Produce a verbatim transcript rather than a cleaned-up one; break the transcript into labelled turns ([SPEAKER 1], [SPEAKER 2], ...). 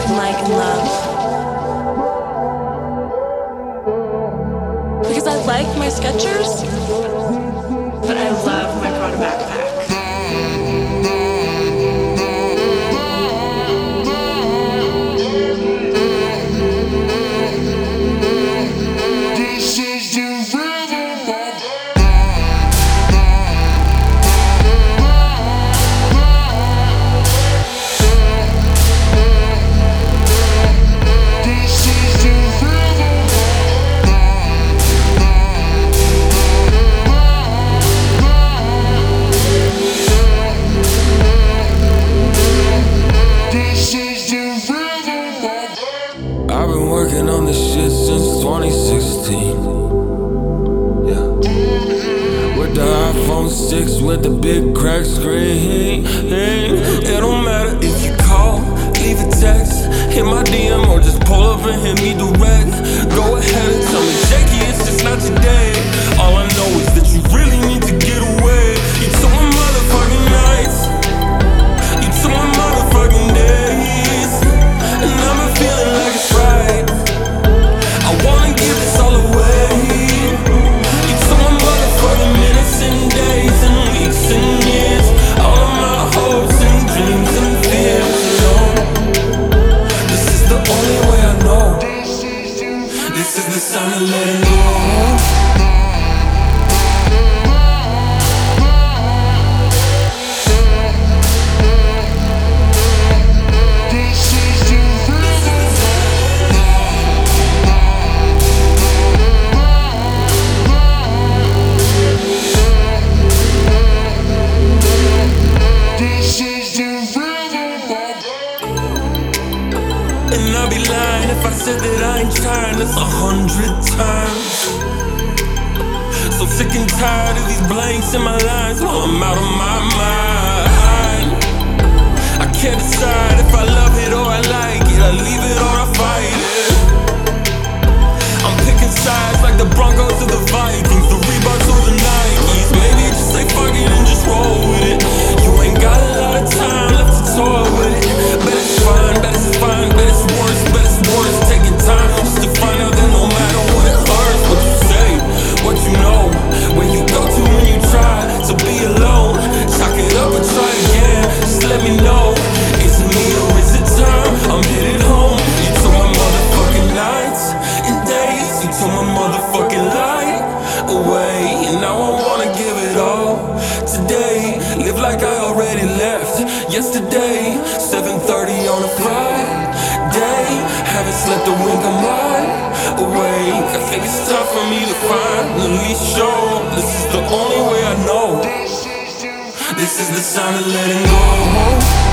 [SPEAKER 1] like and love. Because I like my Skechers, but I love my Prada backpack.
[SPEAKER 2] I've been working on this shit since twenty sixteen. Yeah. With the iPhone six with the big crack screen. It don't matter if you call, leave a text, hit my D M or just pull up and hit me direct. Go ahead and tell me, Jakey, it's just not today. All I know is that you really need to get away. You took my motherfucking nights, you took my motherfucking days, and I've been feeling like it's right. I wanna give this all away. You took my motherfucking minutes and days and weeks and years, all of my hopes and dreams and fears. No, this is the only way I know. This is the sign of letting go. And I'd be lying if I said that I ain't trying this a hundred times. So sick and tired of these blanks in my lines while I'm out of my mind. I can't decide if I love it or I like it, I leave it or I fight it. I'm picking sides like the Broncos or the Vikings, the Reeboks or the Nikes. Maybe just say fuck it and just roll with it. You ain't got a lot of time left to toy with it. Bet it's fine, bet it's fine, bet it's worse, bet it's worse. Taking time just to find out that no matter what it hurts. What you say, what you know, where you go to when you try to be alone. Chalk it up and try again, just let me know. Is it me or is it time? I'm headed home. You took my motherfucking nights and days, you took my motherfucking life away, and now I wanna give it all today. Live like I already left yesterday. seven thirty on a Friday, haven't slept a wink, I'm wide awake. I think it's time for me to finally show. This is the only way I know. This is the sign of letting go.